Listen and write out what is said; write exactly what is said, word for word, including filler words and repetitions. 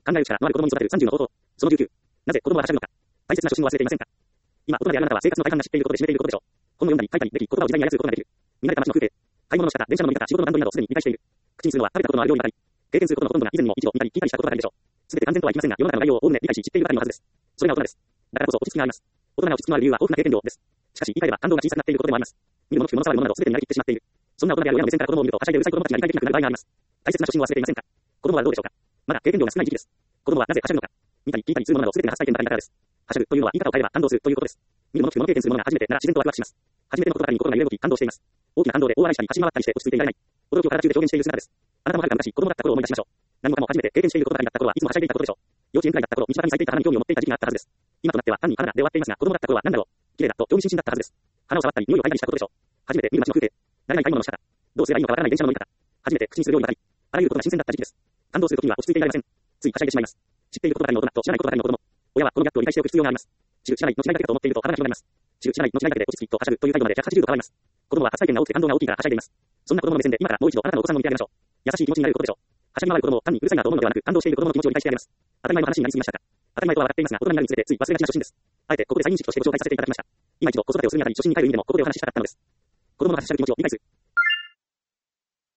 考える力のある子供に育てるさんじゅうの方法。そのじゅうきゅう。なぜ子供ははしゃぐのか。大切な初心を忘れていませんか。今、大人であるあなたは生活の大半が知っていることで占めていることでしょう。本を読んだり書いたりでき、言葉を自在に操ることができる。見慣れた街の風景。買い物の仕方、電車の乗り方、仕事の段取りなどすでに理解している。口にするのは食べたことのある料理ばかり。経験することのほとんどが以前にも一度見たり聞いたりしたことばかりでしょう。すべて完全とはいきませんが、世の中の内容をおおむね理解し知っているばかりのはずです。それが大人です。だからこそ落ち着きがあります。大人が落ち着きのある理由は豊富な経験量です。しかし、言い換えれば感動が小さくなっていることでもあります。見るもの聞くもの触るものなど全てになりきってしまっている。そんな大人である親の目線から子供を見るとはしゃいでうるさい子供たちが理解できなくなる場合があります。大切な初心を忘れていませんか。子供はどうでしょうか。まだ経験量が少ない時期です。子供はなぜはしゃぐのか。見たり聞いたりするものなど全てが初体験だからです。はしゃぐというのは言い方を変えれば感動するということです。見るもの聞くもの経験するものが初めてなら自然とワクワクします。初めてのことばかりに心が揺れ動き感動しています。大きな感動で大笑いしたり走り回ったりして落ち着いていられない。驚きを体中で表現している姿です。あなたもはるか昔子供だった頃を思い出しましょう。何もかも初めて経験していることばかりだった頃はいつもはしゃいでいたことでしょう。幼稚園くらいだった頃、道端に咲いていた花に興味を持っていた時期があったはずです。今となっては単に花だで終わっていますが、子供だった頃は何だろう。綺麗だと興味津々だったはずです。花を触ったり、匂いを嗅いだりしたことでしょう。初めて見る街の風景。誰が買い物の仕方。どうすればいいのかわからない電車の乗り方。初めて口にする料理ばかり。あらゆることが新鮮だった時期です。感動するときには落ち着いていられません。ついはしゃいでしまいます。知っていることばかりの大人と知らないことばかりの子供。親はこのギャップを理解しておく必要があります。知る知らないの違いだけだと思っていると腹が広がります。知る知らないの違いだけで落ち着きとはしゃぐという態度までひゃくはちじゅうど変わります。子供は初体験が多くて感動が大きいからはしゃいでいます。そんな子供の目線で今からもう一度あなたのお子さんを見てあげましょう。優しい気持ちになれることでしょう。はしゃぎ回る子供を単にうるさいなと思うのではなく、感動している子供の気持ちを理解してあげます。当たり前の話になりすぎましたか。当たり前とは笑っていますが、大人になるにつれてつい忘れがちな初心です。あえてここで再認識としてご紹介させていただきました。今一度子育てをするにあたり初心に帰る意味でもここでお話ししたかったのです。子供のはしゃぐ気持ちを理解する。